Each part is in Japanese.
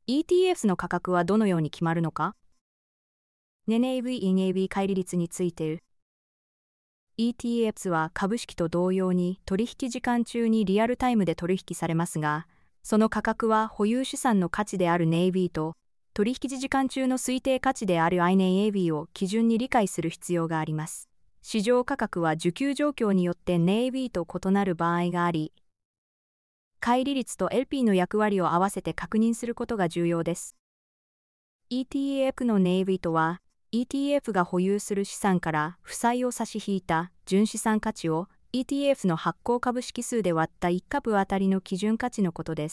ETFs の価格はどのように決まるのか？ NAV、NAV 乖離率について。ETFs は株式と同様に取引時間中にリアルタイムで取引されますが、その価格は保有資産の価値である NAV と取引時間中の推定価値である INAV を基準に理解する必要があります。市場価格は需給状況によって NAV と異なる場合があり、乖離率と LP の役割を合わせて確認することが重要です。ETF の NAV とは、ETF が保有する資産から負債を差し引いた純資産価値を ETF の発行株式数で割った1株あたりの基準価値のことです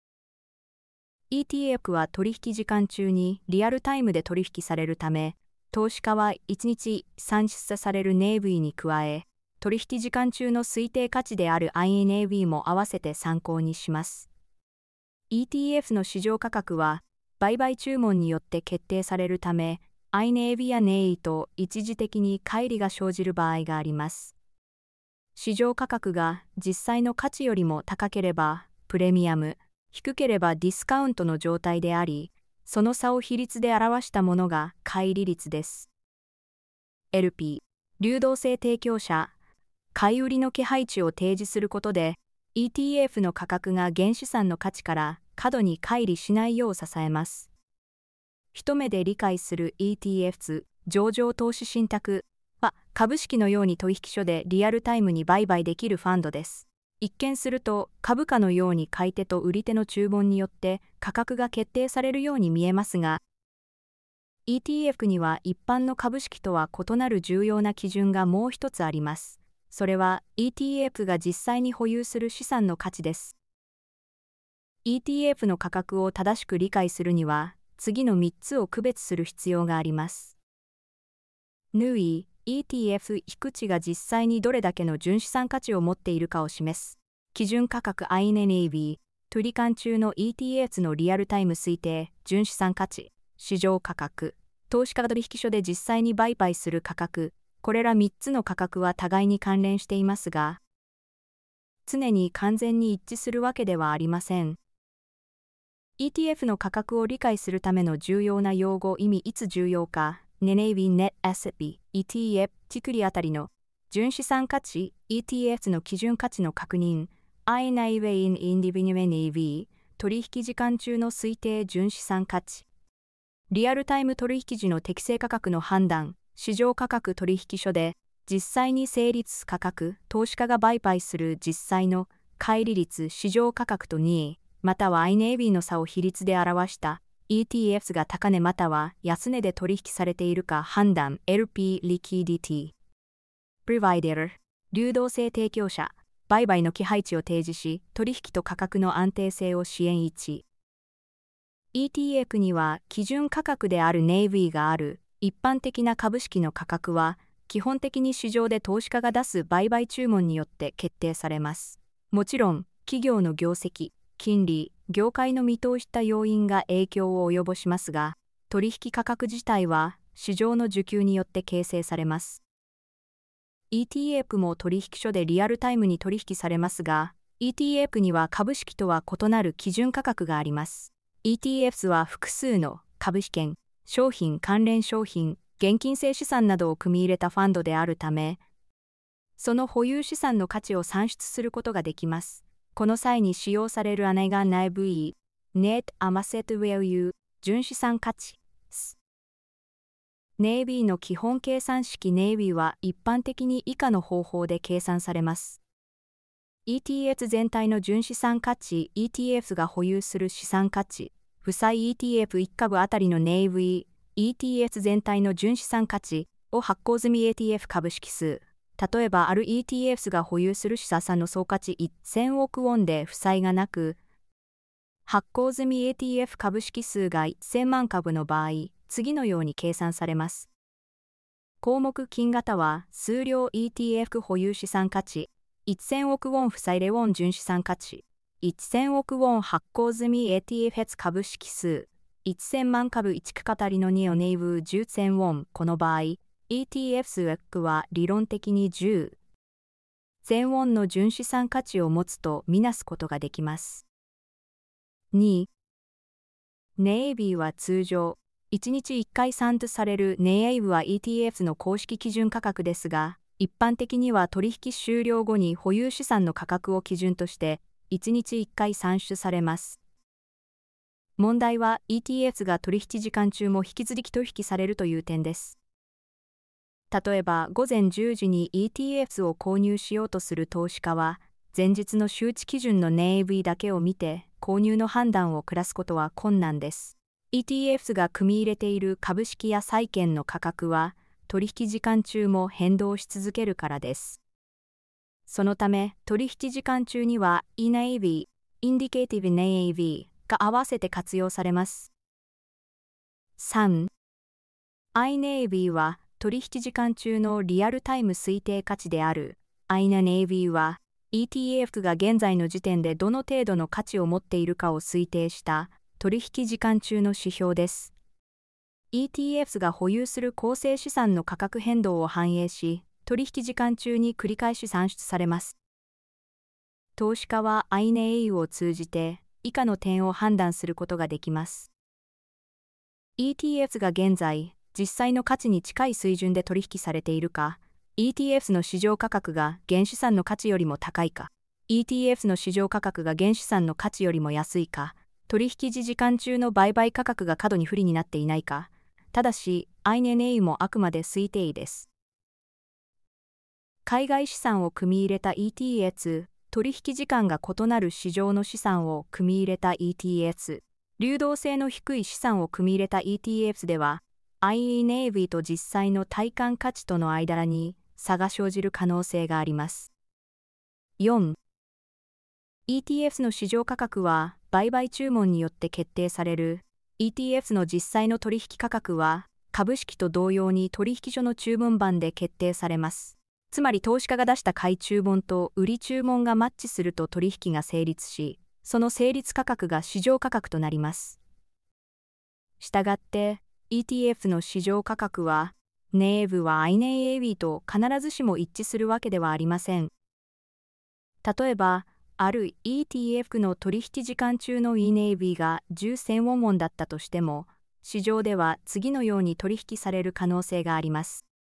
。ETF は取引時間中にリアルタイムで取引されるため、投資家は1日算出される NAV に加え、取引時間中の推定価値である INAV も合わせて参考にします。ETF の市場価格は、売買注文によって決定されるため、INAV や NAV と一時的に乖離が生じる場合があります。市場価格が実際の価値よりも高ければプレミアム、低ければディスカウントの状態であり、その差を比率で表したものが乖離率です。LP、流動性提供者、買い売りの気配値を提示することで、ETF の価格が原資産の価値から過度に乖離しないよう支えます。一目で理解する ETFs、上場投資信託は株式のように取引所でリアルタイムに売買できるファンドです。一見すると株価のように買い手と売り手の注文によって価格が決定されるように見えますが、ETF には一般の株式とは異なる重要な基準がもう一つあります。それは ETF が実際に保有する資産の価値です。ETF の価格を正しく理解するには、次の3つを区別する必要があります。NUI、ETF 値が実際にどれだけの純資産価値を持っているかを示す。基準価格 INAV、取換中の ETF のリアルタイム推定、純資産価値、市場価格、投資家取引所で実際に売買する価格、これら3つの価格は互いに関連していますが、常に完全に一致するわけではありません。ETF の価格を理解するための重要な用語意味いつ重要か、NAV Net Asset ETF チクリあたりの純資産価値 ETF の基準価値の確認、INAV in Individual NAV 取引時間中の推定純資産価値、リアルタイム取引時の適正価格の判断、市場価格取引所で実際に成立価格、投資家が売買する実際の乖離率市場価格と2位、または INAV の差を比率で表した ETFs が高値または安値で取引されているか判断 LP Liquidity Provider 流動性提供者売買の気配値を提示し取引と価格の安定性を支援1 ETF には基準価格である NAV がある一般的な株式の価格は基本的に市場で投資家が出す売買注文によって決定されます。もちろん企業の業績、金利、業界の見通した要因が影響を及ぼしますが、取引価格自体は市場の需給によって形成されます。ETF も取引所でリアルタイムに取引されますが、ETF には株式とは異なる基準価格があります。ETFs は複数の株式券、商品関連商品、現金性資産などを組み入れたファンドであるため、その保有資産の価値を算出することができます。この際に使用されるNAV、Net Asset Value、純資産価値。NAV の基本計算式 NAV は一般的に以下の方法で計算されます。ETF 全体の純資産価値、ETF が保有する資産価値、負債 ETF1 株あたりの NAV、ETF 全体の純資産価値を発行済み ETF 株式数。例えばある ETFs が保有する資産の総価値1000億ウォンで負債がなく、発行済み ETF 株式数が1000万株の場合、次のように計算されます。項目金型は数量 ETF 保有資産価値、1000億ウォン負債レウォン純資産価値、1000億ウォン発行済み ETF 株式数、1000万株1区あたりの2をNAV 10,000ウォン。この場合、ETF は理論的に10,000ウォンの純資産価値を持つとみなすことができます。2. NAV は通常、1日1回算出される NAV は ETF の公式基準価格ですが、一般的には取引終了後に保有資産の価格を基準として、1日1回算出されます。問題は ETF が取引時間中も引き続き取引されるという点です。例えば、午前10時に ETF を購入しようとする投資家は、前日の周知基準の NAV だけを見て、購入の判断を下すことは困難です。ETF が組み入れている株式や債券の価格は、取引時間中も変動し続けるからです。そのため、取引時間中には eNAV、Indicative NAV が合わせて活用されます。3. iNAV は取引時間中のリアルタイム推定価値である。iNAV は ETF が現在の時点でどの程度の価値を持っているかを推定した取引時間中の指標です。ETF が保有する構成資産の価格変動を反映し、取引時間中に繰り返し算出されます。投資家は iNAV を通じて以下の点を判断することができます。ETF が現在、実際の価値に近い水準で取引されているか、ETF の市場価格が現資産の価値よりも高いか、ETF の市場価格が現資産の価値よりも安いか、取引時間中の売買価格が過度に不利になっていないか、ただし、iNAV もあくまで推定です。海外資産を組み入れた ETF、取引時間が異なる市場の資産を組み入れた ETF、流動性の低い資産を組み入れた ETF では、iNAV と実際の体感価値との間に差が生じる可能性があります。4. ETF の市場価格は売買注文によって決定される。ETF の実際の取引価格は株式と同様に取引所の注文番で決定されます。つまり投資家が出した買い注文と売り注文がマッチすると取引が成立し、その成立価格が市場価格となります。したがって、ETF の市場価格は、NAV は iNAV と必ずしも一致するわけではありません。例えば、ある ETF の取引時間中の eNAV が10,000ウォンだったとしても、市場では次のように取引される可能性があります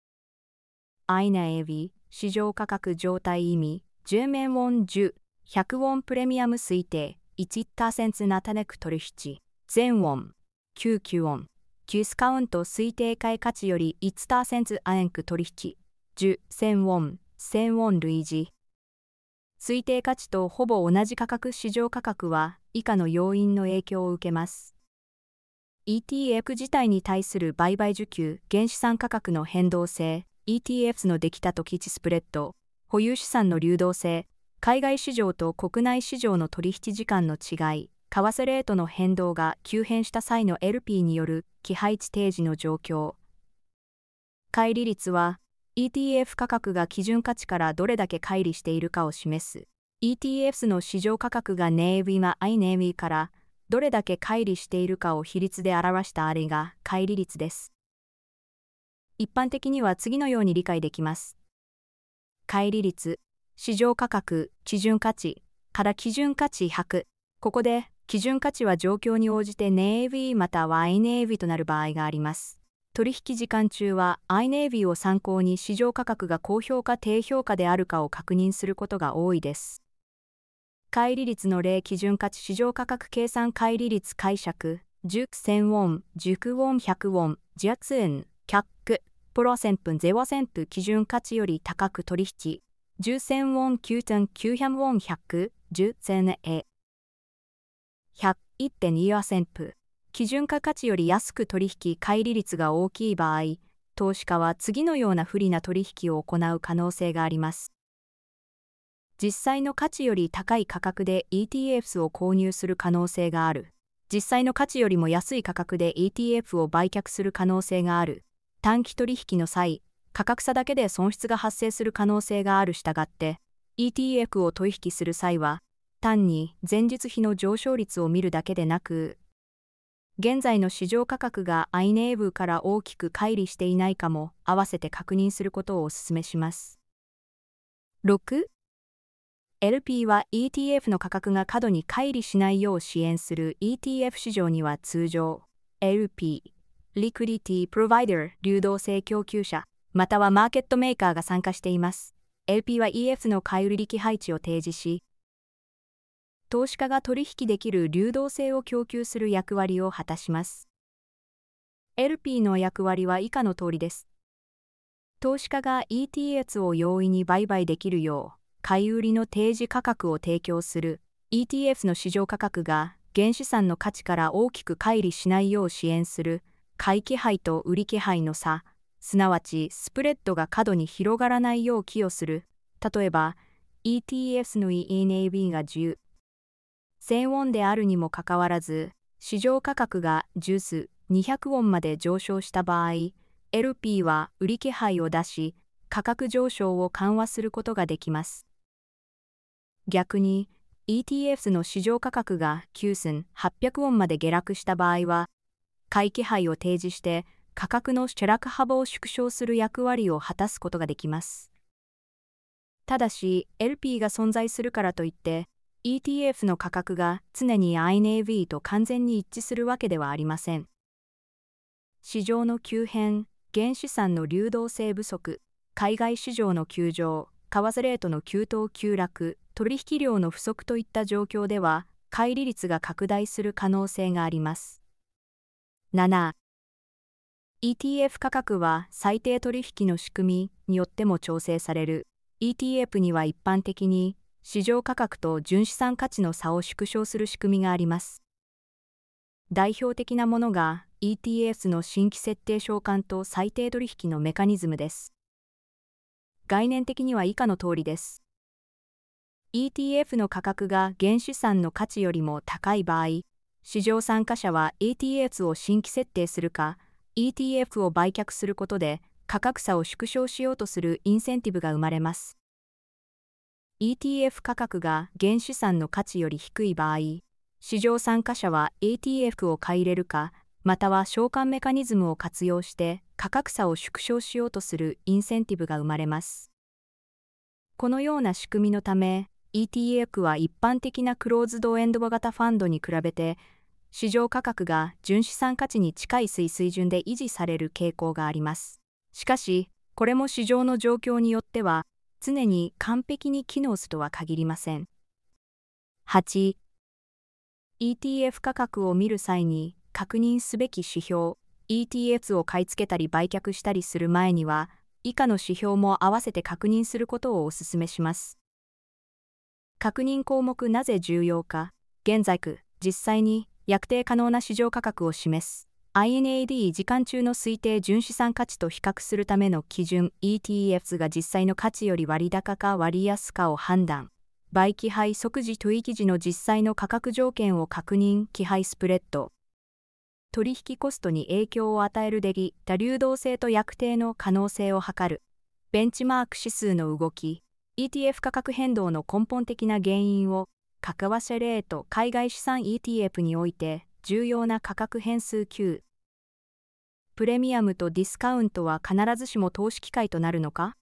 。iNAV、市場価格状態意味、10万ウォン10、100ウォンプレミアム推定、1% ナタネク取引、全ウォン、99ウォン、キュースカウント推定買い価値より 1% アエンク取引、10、1000ウォン、1000ウォン類似。推定価値とほぼ同じ価格市場価格は以下の要因の影響を受けます。ETF 自体に対する売買需給、現資産価格の変動性、ETFs の出来た時値スプレッド、保有資産の流動性、海外市場と国内市場の取引時間の違い、為替レートの変動が急変した際の LP による期配値提示の状況。乖離率は、ETF 価格が基準価値からどれだけ乖離しているかを示す。ETFs の市場価格が NAV ま iNAV からどれだけ乖離しているかを比率で表したあれが乖離率です。一般的には次のように理解できます。乖離率、市場価格、基準価値から基準価値100。ここで基準価値は状況に応じて NAV または iNAV となる場合があります。取引時間中は iNAV を参考に市場価格が高評価低評価であるかを確認することが多いです。乖離率の例基準価値市場価格計算乖離率解釈10、1000ウォン、10ウォン、100ウォン、10円、100%、0% 基準価値より高く取引、10,000ウォン、9,900ウォン、100、10,000円、101.2%。基準価値より安く取引乖離率が大きい場合、投資家は次のような不利な取引を行う可能性があります。実際の価値より高い価格で ETFs を購入する可能性がある。実際の価値よりも安い価格で ETF を売却する可能性がある。短期取引の際、価格差だけで損失が発生する可能性があるしたがって、ETF を取引する際は、単に前日比の上昇率を見るだけでなく、現在の市場価格が iNAV から大きく乖離していないかも合わせて確認することをお勧めします。6. LP は ETF の価格が過度に乖離しないよう支援する ETF 市場には通常、LP、Liquidity Provider 流動性供給者、またはマーケットメーカーが参加しています。LP は EF の買い売り利配置を提示し、投資家が取引できる流動性を供給する役割を果たします。LP の役割は以下の通りです。投資家が ETF を容易に売買できるよう、買い売りの提示価格を提供する。ETF の市場価格が原資産の価値から大きく乖離しないよう支援する。買い気配と売り気配の差、すなわちスプレッドが過度に広がらないよう寄与する。例えば、ETF の ENAV が10、1000ウォンであるにもかかわらず、市場価格が10数、200ウォンまで上昇した場合、LP は売り気配を出し、価格上昇を緩和することができます。逆に、ETF の市場価格が9数、800ウォンまで下落した場合は、買い気配を提示して価格の下落幅を縮小する役割を果たすことができます。ただし、LP が存在するからといって、ETF の価格が常に INAV と完全に一致するわけではありません。市場の急変、原資産の流動性不足、海外市場の急上、為替レートの急騰急落、取引量の不足といった状況では、乖離率が拡大する可能性があります。7. ETF 価格は最低取引の仕組みによっても調整される。ETF には一般的に市場価格と純資産価値の差を縮小する仕組みがあります。代表的なものが ETF の新規設定償還と最低取引のメカニズムです。概念的には以下の通りです。ETF の価格が原資産の価値よりも高い場合、市場参加者は ETF を新規設定するか、ETF を売却することで価格差を縮小しようとするインセンティブが生まれます。ETF 価格が原資産の価値より低い場合、市場参加者は ETF を買い入れるか、または償還メカニズムを活用して価格差を縮小しようとするインセンティブが生まれます。このような仕組みのため、ETF は一般的なクローズドエンド型ファンドに比べて、市場価格が純資産価値に近い水準で維持される傾向があります。しかし、これも市場の状況によっては、常に完璧に機能するとは限りません。8. ETF 価格を見る際に確認すべき指標、ETF を買い付けたり売却したりする前には、以下の指標も合わせて確認することをお勧めします。確認項目なぜ重要か、現在実際に約定可能な市場価格を示す INAD 時間中の推定純資産価値と比較するための基準 ETFs が実際の価値より割高か割安かを判断。売気配即時取引時の実際の価格条件を確認気配スプレッド。取引コストに影響を与える多流動性と約定の可能性を測る。ベンチマーク指数の動き。ETF 価格変動の根本的な原因を、為替レート海外資産 ETF において重要な価格変数 Q。プレミアムとディスカウントは必ずしも投資機会となるのか？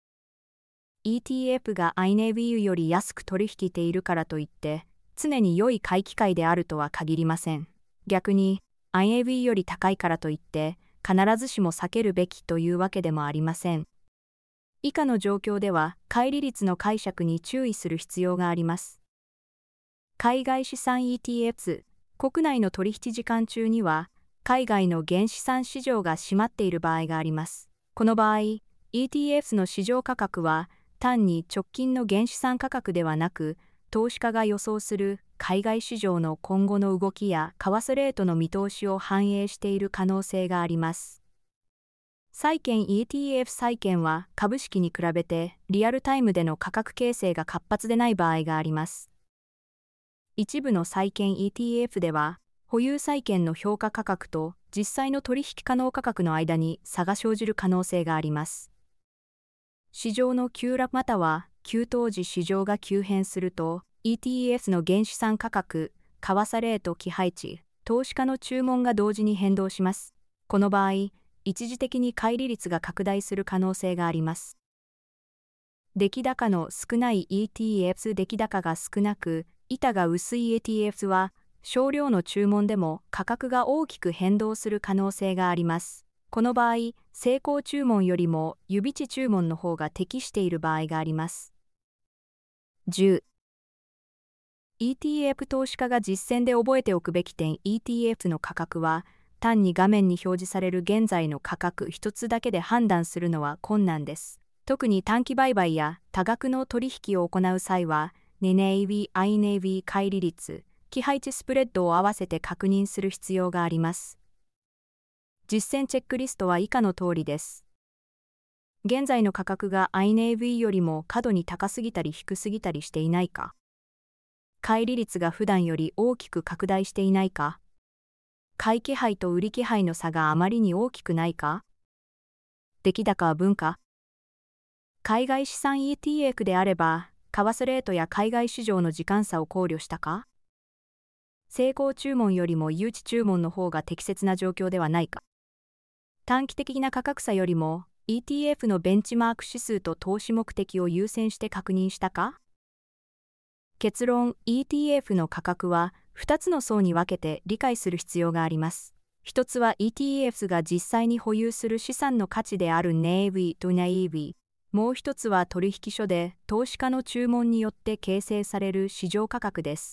ETF が INAV より安く取引しているからといって、常に良い買い機会であるとは限りません。逆に、INAV より高いからといって、必ずしも避けるべきというわけでもありません。以下の状況では、乖離率の解釈に注意する必要があります。海外資産 ETFs、国内の取引時間中には、海外の原資産市場が閉まっている場合があります。この場合、ETFs の市場価格は、単に直近の原資産価格ではなく、投資家が予想する海外市場の今後の動きや為替レートの見通しを反映している可能性があります。債券 ETF 債券は株式に比べてリアルタイムでの価格形成が活発でない場合があります。一部の債券 ETF では、保有債券の評価価格と実際の取引可能価格の間に差が生じる可能性があります。市場の急落または急騰時市場が急変すると、ETF の原資産価格、為替レート期配値、投資家の注文が同時に変動します。この場合、一時的に乖離率が拡大する可能性があります。 出来高の少ない ETF、出来高が少なく、板が薄い ETF は、少量の注文でも価格が大きく変動する可能性があります。この場合、先行注文よりも予備地注文の方が適している場合があります。10. ETF 投資家が実践で覚えておくべき点 ETF の価格は、単に画面に表示される現在の価格一つだけで判断するのは困難です。特に短期売買や多額の取引を行う際は、NAV、INAV 乖離率、期配値スプレッドを合わせて確認する必要があります。実践チェックリストは以下の通りです。現在の価格が INAV よりも過度に高すぎたり低すぎたりしていないか。乖離率が普段より大きく拡大していないか。買い気配と売り気配の差があまりに大きくないか。出来高は分か。海外資産 ETF であれば、為替レートや海外市場の時間差を考慮したか。先行注文よりも誘致注文の方が適切な状況ではないか。短期的な価格差よりも ETF のベンチマーク指数と投資目的を優先して確認したか。結論、ETF の価格は2つの層に分けて理解する必要があります。1つは ETF が実際に保有する資産の価値である NAV と NAV。もう一つは取引所で投資家の注文によって形成される市場価格です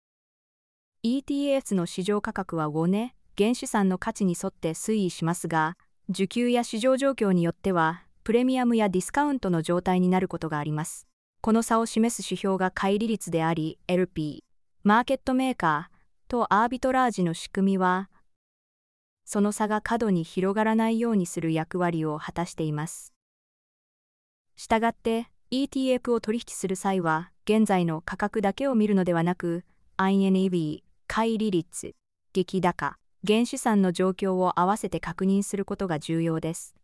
。ETF の市場価格は5年、現資産の価値に沿って推移しますが、需給や市場状況によっては、プレミアムやディスカウントの状態になることがあります。この差を示す指標が乖離率であり、LP、マーケットメーカーとアービトラージの仕組みは、その差が過度に広がらないようにする役割を果たしています。したがって、ETF を取引する際は、現在の価格だけを見るのではなく、INAV、乖離率、出来高、現資産の状況を合わせて確認することが重要です。